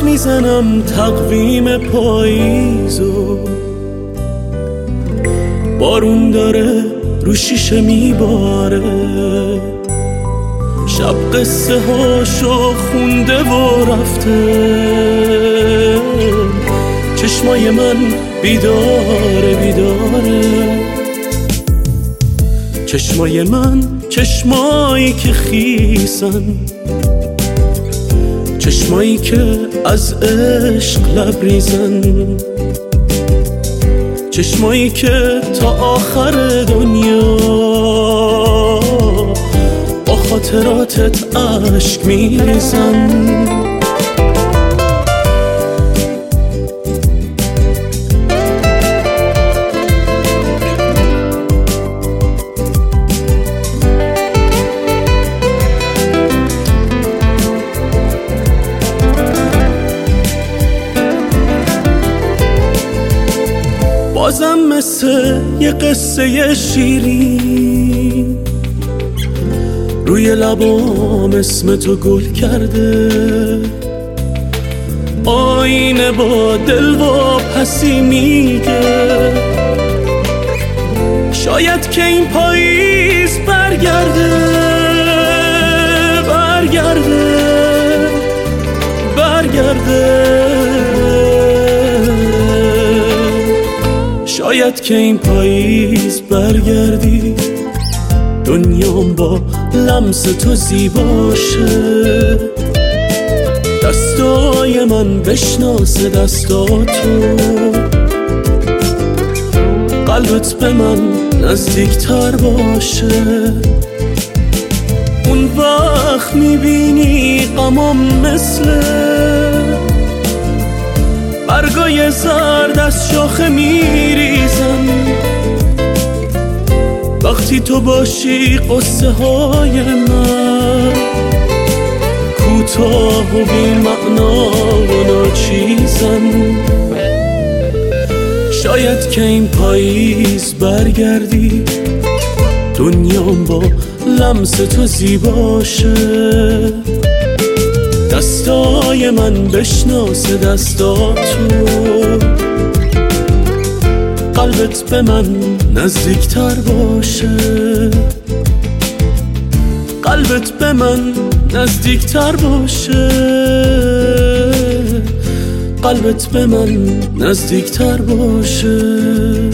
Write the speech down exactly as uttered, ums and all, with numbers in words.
حدس میزنم تقویم پاییزو، بارون داره رو شیشه میباره، شب قصه هاشو خونده و رفته، چشمای من بیداره بیداره، چشمای من چشمایی که خیسن، چشمایی که از عشق لبریزن، چشمایی که تا آخر دنیا با خاطراتت عشق میریزن. بازم مثل یه قصه شیرین روی لبام اسم تو گل کرده، آینه با دل و پسی میگه شاید که این پاییز برگرده برگرده برگرده، شاید که این پاییز برگردی دنیام با لمس تو زیباشه، دستای من بشناسه دستاتو، قلبت به من نزدیکتر باشه، اون وقت میبینی غمام مثل برگای زرد از شاخه میریزن، وقتی تو باشی قصه های من کوتاه و بی معنا و ناچیزن، شاید که این پاییز برگردی دنیام با لمس تو زیباشه، دستای من بشناسه دستاتو، قلبت به من نزدیکتر باشه، قلبت به من نزدیکتر باشه، قلبت به من نزدیکتر باشه.